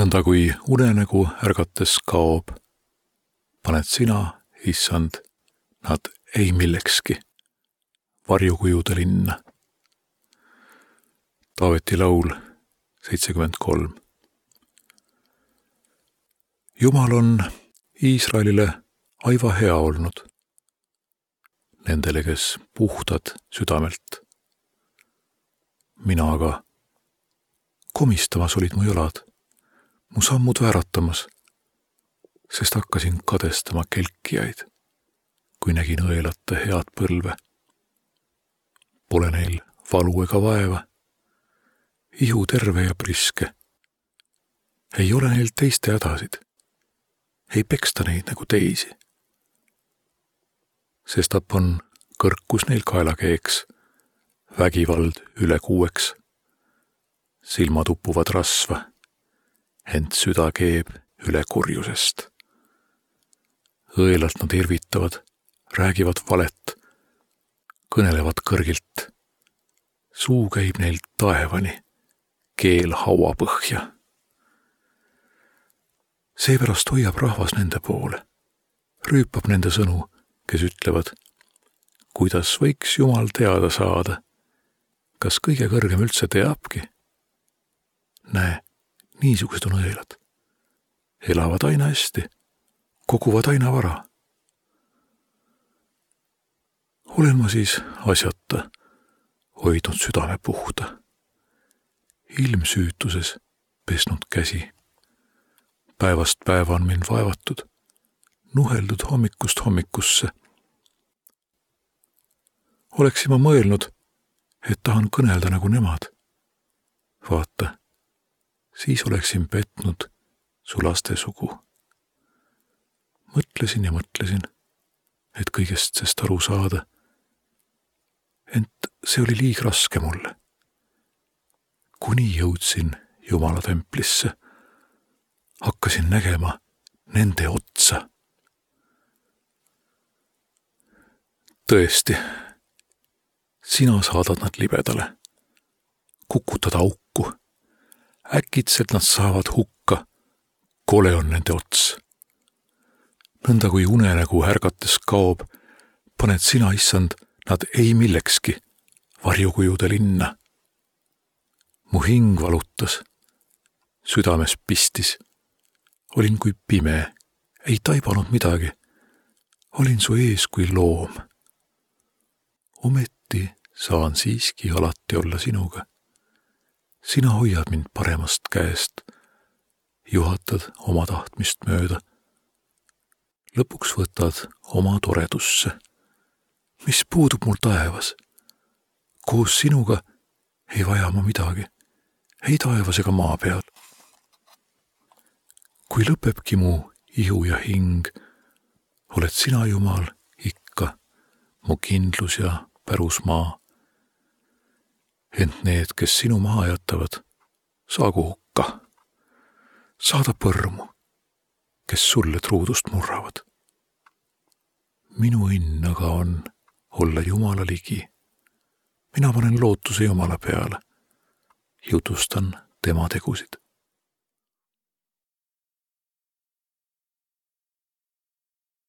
Nõnda kui unenägu ärgates kaob, paned sina, issand, nad ei millekski varjukujude linna. Taaveti laul 73. Jumal on Iisraelile aiva hea olnud, nendele, kes puhtad südamelt. Mina aga komistamas olid mu jalad, mu sammud vääratamas, sest hakkasin kadestama kelkijaid, kui nägin õelate head põlve. Pole neil valu ega vaeva, ihu terve ja priske. Ei ole neil teiste hädasid, ei peksta neid nagu teisi. Sestap on kõrkus neil kaelakeeks, vägivald üle 6. Silmad upuvad rasva, ent süda keeb üle kurjusest. Õelalt nad irvitavad, räägivad valet, kõnelevad kõrgilt. Suu käib neil taevani, keel haua põhja. Seepärast hoiab rahvas nende poole, rüüpab nende sõnu, kes ütlevad, kuidas võiks Jumal teada saada, kas kõige kõrgem üldse teabki? Näe, niisugused on õelad. Elavad aina hästi, koguvad aina vara. Olen ma siis asjata hoidnud südame puhta, ilmsüütuses pesnud käsi. Päevast päeva on mind vaevatud, nuheldud hommikust hommikusse. Oleksin ma mõelnud, et tahan kõnelda nagu nemad. Vaata, siis oleksin petnud su laste sugu. Mõtlesin ja mõtlesin, et kõigest sest aru saada. Ent see oli liig raske mulle. Kuni jõudsin Jumala templisse, hakkasin nägema nende otsa. Tõesti, sina saadad nad libedale, kukutad auku. Äkitselt nad saavad hukka, kole on nende ots. Nõnda kui unenägu ärgates kaob, paned sina, issand, nad ei millekski varjukujude linna. Mu hing valutas, südames pistis. Olin kui pime, ei taibanud midagi. Olin su ees kui loom. Ometi saan siiski alati olla sinuga. Sina hoiad mind paremast käest, juhatad oma tahtmist mööda. Lõpuks võtad oma toredusse, mis puudub mul taevas. Koos sinuga ei vaja ma midagi, ei taevas ega maa peal. Kui lõpebki mu ihu ja hing, oled sina, Jumal, ikka mu kindlus ja pärusmaa. Ent need, kes sinu maha jätavad, saagu hukka. Saada põrmu, kes sulle truudust murravad. Minu õnn aga on olla Jumala ligi. Mina panen lootuse Jumala peale, jutustan tema tegusid.